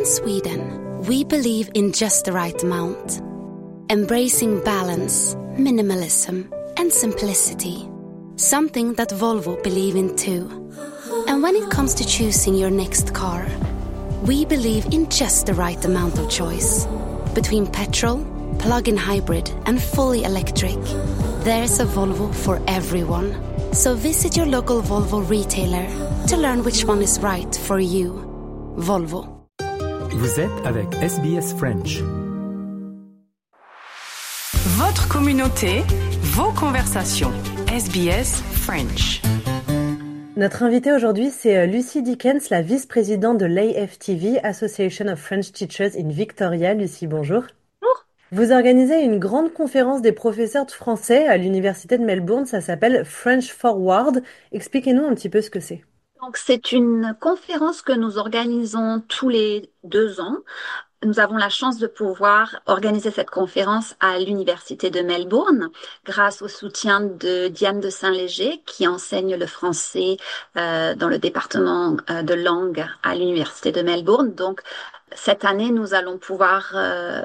In Sweden, we believe in just the right amount, embracing balance, minimalism, and simplicity. Something that Volvo believe in too. And when it comes to choosing your next car, we believe in just the right amount of choice. Between petrol, plug-in hybrid, and fully electric, there's a Volvo for everyone. So visit your local Volvo retailer to learn which one is right for you. Volvo. Vous êtes avec SBS French. Votre communauté, vos conversations. SBS French. Notre invitée aujourd'hui, c'est Lucy Dickens, la vice-présidente de l'AFTV, Association of French Teachers in Victoria. Lucy, bonjour. Bonjour. Vous organisez une grande conférence des professeurs de français à l'université de Melbourne. Ça s'appelle French Forward. Expliquez-nous un petit peu ce que c'est. Donc, c'est une conférence que nous organisons tous les 2 ans. Nous avons la chance de pouvoir organiser cette conférence à l'université de Melbourne grâce au soutien de Diane de Saint-Léger qui enseigne le français dans le département de langue à l'université de Melbourne. Donc, cette année, nous allons pouvoir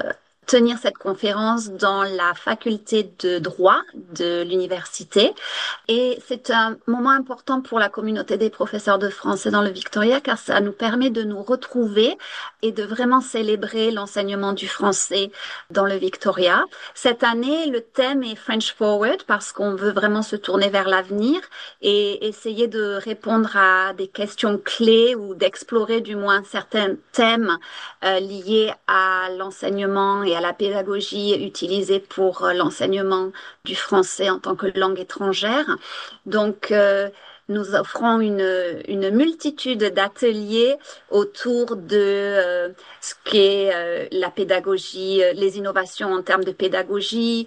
tenir cette conférence dans la faculté de droit de l'université. Et c'est un moment important pour la communauté des professeurs de français dans le Victoria car ça nous permet de nous retrouver et de vraiment célébrer l'enseignement du français dans le Victoria. Cette année, le thème est French Forward parce qu'on veut vraiment se tourner vers l'avenir et essayer de répondre à des questions clés ou d'explorer du moins certains thèmes liés à l'enseignement et à la pédagogie utilisée pour l'enseignement du français en tant que langue étrangère. Donc, nous offrons une multitude d'ateliers autour de ce qu'est la pédagogie, les innovations en termes de pédagogie,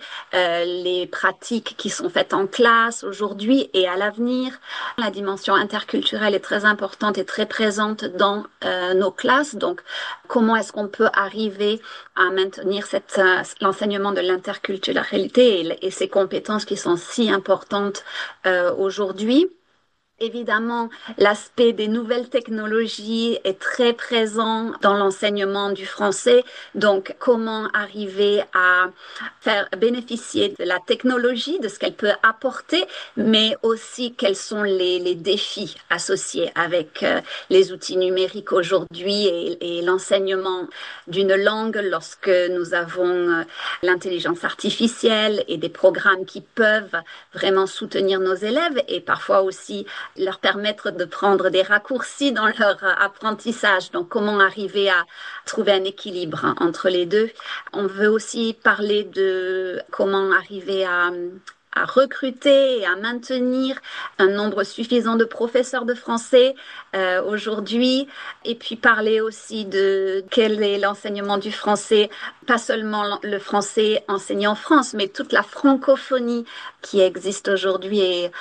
les pratiques qui sont faites en classe aujourd'hui et à l'avenir. La dimension interculturelle est très importante et très présente dans nos classes. Donc, comment est-ce qu'on peut arriver à maintenir l'enseignement de l'interculturalité et ces compétences qui sont si importantes aujourd'hui? Évidemment, l'aspect des nouvelles technologies est très présent dans l'enseignement du français. Donc, comment arriver à faire bénéficier de la technologie, de ce qu'elle peut apporter, mais aussi quels sont les défis associés avec les outils numériques aujourd'hui et l'enseignement d'une langue lorsque nous avons l'intelligence artificielle et des programmes qui peuvent vraiment soutenir nos élèves et parfois aussi leur permettre de prendre des raccourcis dans leur apprentissage. Donc, comment arriver à trouver un équilibre entre les deux. On veut aussi parler de comment arriver à recruter et à maintenir un nombre suffisant de professeurs de français aujourd'hui et puis parler aussi de quel est l'enseignement du français, pas seulement le français enseigné en France, mais toute la francophonie qui existe aujourd'hui. Et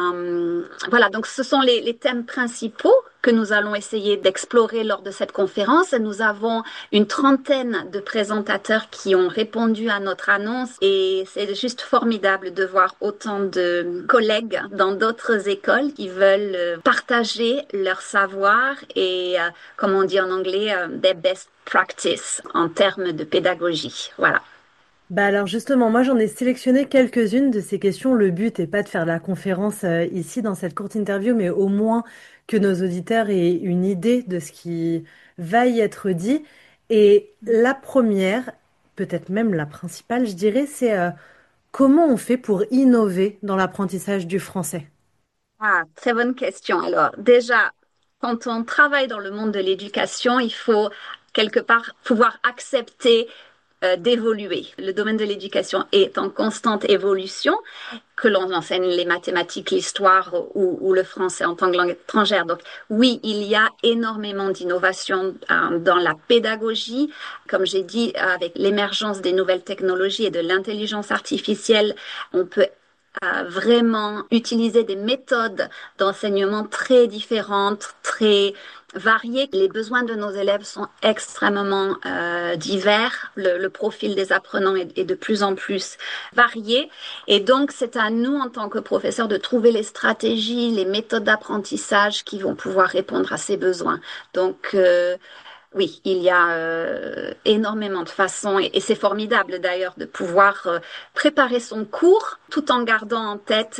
voilà, donc ce sont les thèmes principaux que nous allons essayer d'explorer lors de cette conférence. Nous avons une 30aine de présentateurs qui ont répondu à notre annonce et c'est juste formidable de voir autant de collègues dans d'autres écoles qui veulent partager leur savoir et, comme on dit en anglais, their best practice en termes de pédagogie. Voilà. Alors justement, moi j'en ai sélectionné quelques-unes de ces questions. Le but n'est pas de faire la conférence ici dans cette courte interview, mais au moins que nos auditeurs aient une idée de ce qui va y être dit. Et la première, peut-être même la principale, je dirais, c'est comment on fait pour innover dans l'apprentissage du français? Ah, très bonne question. Alors déjà, quand on travaille dans le monde de l'éducation, il faut quelque part pouvoir accepter d'évoluer. Le domaine de l'éducation est en constante évolution, que l'on enseigne les mathématiques, l'histoire ou le français en tant que langue étrangère. Donc oui, il y a énormément d'innovation dans la pédagogie. Comme j'ai dit, avec l'émergence des nouvelles technologies et de l'intelligence artificielle, on peut vraiment utiliser des méthodes d'enseignement très différentes, très variées. Les besoins de nos élèves sont extrêmement divers. Le profil des apprenants est de plus en plus varié. Et donc, c'est à nous, en tant que professeurs, de trouver les stratégies, les méthodes d'apprentissage qui vont pouvoir répondre à ces besoins. Donc, Oui, il y a énormément de façons et c'est formidable d'ailleurs de pouvoir préparer son cours tout en gardant en tête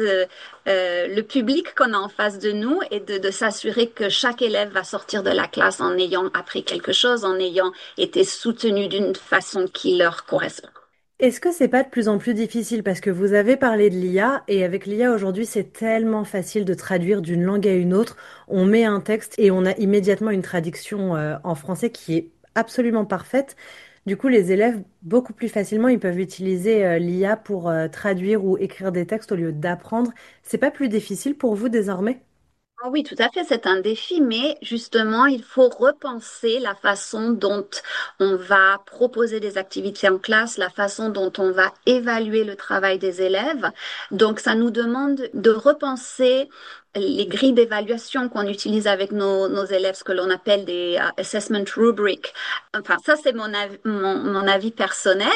le public qu'on a en face de nous et de s'assurer que chaque élève va sortir de la classe en ayant appris quelque chose, en ayant été soutenu d'une façon qui leur correspond. Est-ce que c'est pas de plus en plus difficile parce que vous avez parlé de l'IA et avec l'IA aujourd'hui c'est tellement facile de traduire d'une langue à une autre. On met un texte et on a immédiatement une traduction en français qui est absolument parfaite. Du coup, les élèves beaucoup plus facilement ils peuvent utiliser l'IA pour traduire ou écrire des textes au lieu d'apprendre. C'est pas plus difficile pour vous désormais? Ah oui, tout à fait, c'est un défi, mais justement, il faut repenser la façon dont on va proposer des activités en classe, la façon dont on va évaluer le travail des élèves. Donc, ça nous demande de repenser les grilles d'évaluation qu'on utilise avec nos élèves, ce que l'on appelle des assessment rubrics. Enfin, ça, c'est mon avis personnel.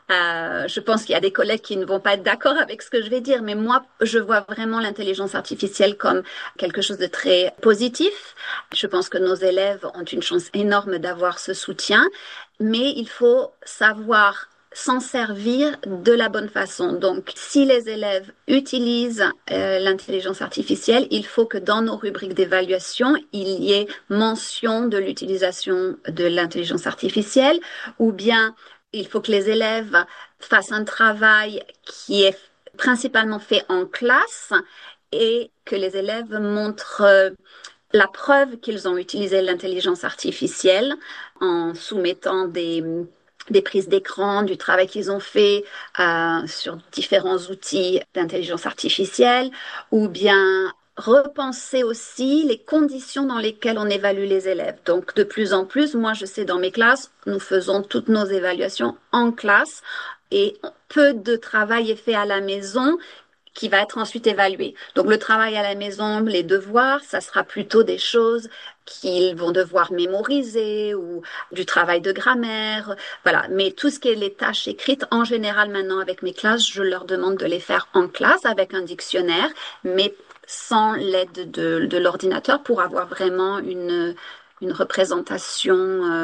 Je pense qu'il y a des collègues qui ne vont pas être d'accord avec ce que je vais dire, mais moi, je vois vraiment l'intelligence artificielle comme quelque chose de très positif. Je pense que nos élèves ont une chance énorme d'avoir ce soutien, mais il faut savoir s'en servir de la bonne façon. Donc, si les élèves utilisent l'intelligence artificielle, il faut que dans nos rubriques d'évaluation, il y ait mention de l'utilisation de l'intelligence artificielle, ou bien il faut que les élèves fassent un travail qui est principalement fait en classe et que les élèves montrent la preuve qu'ils ont utilisé l'intelligence artificielle en soumettant des prises d'écran, du travail qu'ils ont fait sur différents outils d'intelligence artificielle, ou bien repenser aussi les conditions dans lesquelles on évalue les élèves. Donc, de plus en plus, moi, je sais dans mes classes, nous faisons toutes nos évaluations en classe et peu de travail est fait à la maison qui va être ensuite évalué. Donc le travail à la maison, les devoirs, ça sera plutôt des choses qu'ils vont devoir mémoriser ou du travail de grammaire, voilà. Mais tout ce qui est les tâches écrites, en général maintenant avec mes classes, je leur demande de les faire en classe avec un dictionnaire, mais sans l'aide de l'ordinateur pour avoir vraiment une représentation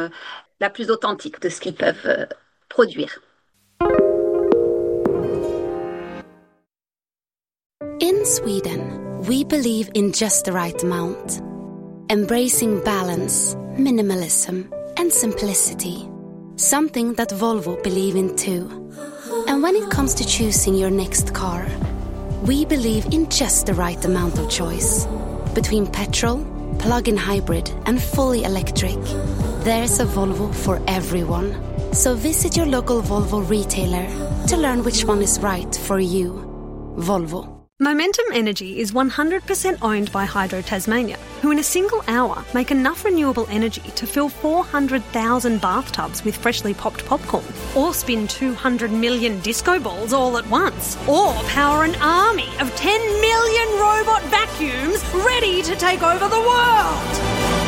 la plus authentique de ce qu'ils peuvent produire. In Sweden, we believe in just the right amount, embracing balance, minimalism, and simplicity. Something that Volvo believe in too. And when it comes to choosing your next car, we believe in just the right amount of choice. Between petrol, plug-in hybrid, and fully electric, there's a Volvo for everyone. So visit your local Volvo retailer to learn which one is right for you. Volvo. Momentum Energy is 100% owned by Hydro Tasmania, who in a single hour make enough renewable energy to fill 400,000 bathtubs with freshly popped popcorn, or spin 200 million disco balls all at once, or power an army of 10 million robot vacuums ready to take over the world.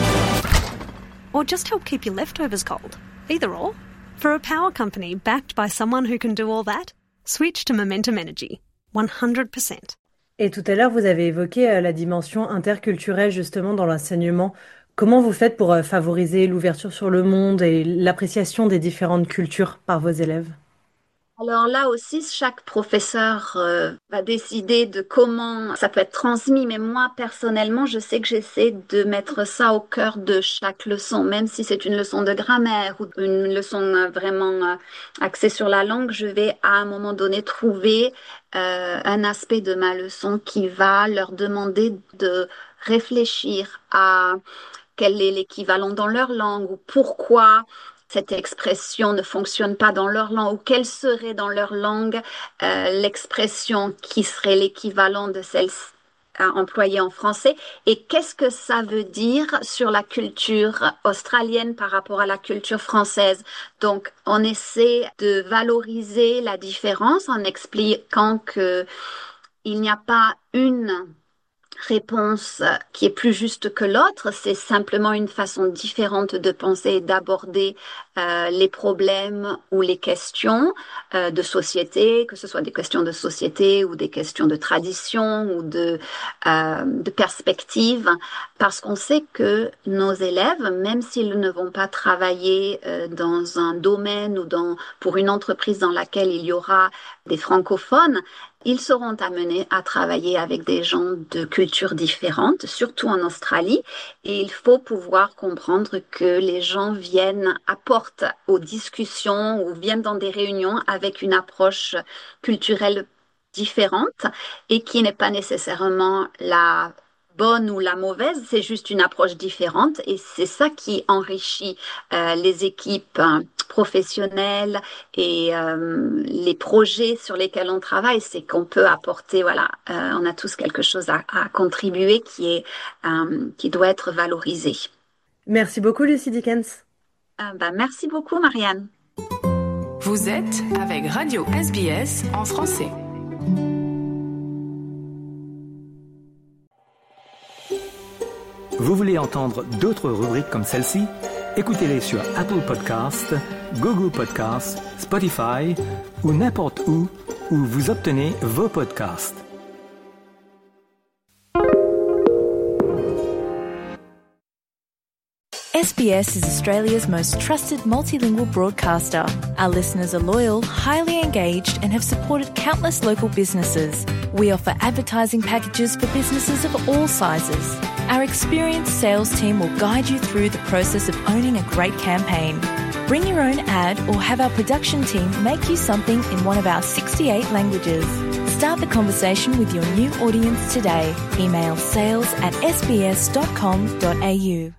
Or just help keep your leftovers cold. Either or. For a power company backed by someone who can do all that, switch to Momentum Energy. 100%. Et tout à l'heure, vous avez évoqué la dimension interculturelle justement dans l'enseignement. Comment vous faites pour favoriser l'ouverture sur le monde et l'appréciation des différentes cultures par vos élèves? Alors là aussi, chaque professeur va décider de comment ça peut être transmis, mais moi personnellement, je sais que j'essaie de mettre ça au cœur de chaque leçon, même si c'est une leçon de grammaire ou une leçon vraiment axée sur la langue, je vais à un moment donné trouver un aspect de ma leçon qui va leur demander de réfléchir à quel est l'équivalent dans leur langue ou pourquoi cette expression ne fonctionne pas dans leur langue ou quelle serait dans leur langue l'expression qui serait l'équivalent de celle employée en français et qu'est-ce que ça veut dire sur la culture australienne par rapport à la culture française. Donc, on essaie de valoriser la différence en expliquant que il n'y a pas une réponse qui est plus juste que l'autre, c'est simplement une façon différente de penser et d'aborder les problèmes ou les questions de société, que ce soit des questions de société ou des questions de tradition ou de perspective, parce qu'on sait que nos élèves, même s'ils ne vont pas travailler dans un domaine ou pour une entreprise dans laquelle il y aura des francophones, ils seront amenés à travailler avec des gens de cultures différentes, surtout en Australie, et il faut pouvoir comprendre que les gens apportent aux discussions ou viennent dans des réunions avec une approche culturelle différente et qui n'est pas nécessairement la bonne ou la mauvaise, c'est juste une approche différente et c'est ça qui enrichit les équipes professionnelles et les projets sur lesquels on travaille, c'est qu'on peut apporter, on a tous quelque chose à contribuer qui doit être valorisé. Merci beaucoup, Lucy Dickens. Merci beaucoup, Marianne. Vous êtes avec Radio SBS en français. Vous voulez entendre d'autres rubriques comme celle-ci? Écoutez-les sur Apple Podcasts, Google Podcasts, Spotify ou n'importe où vous obtenez vos podcasts. SBS is Australia's most trusted multilingual broadcaster. Our listeners are loyal, highly engaged, and have supported countless local businesses. We offer advertising packages for businesses of all sizes. Our experienced sales team will guide you through the process of owning a great campaign. Bring your own ad or have our production team make you something in one of our 68 languages. Start the conversation with your new audience today. Email sales@sbs.com.au.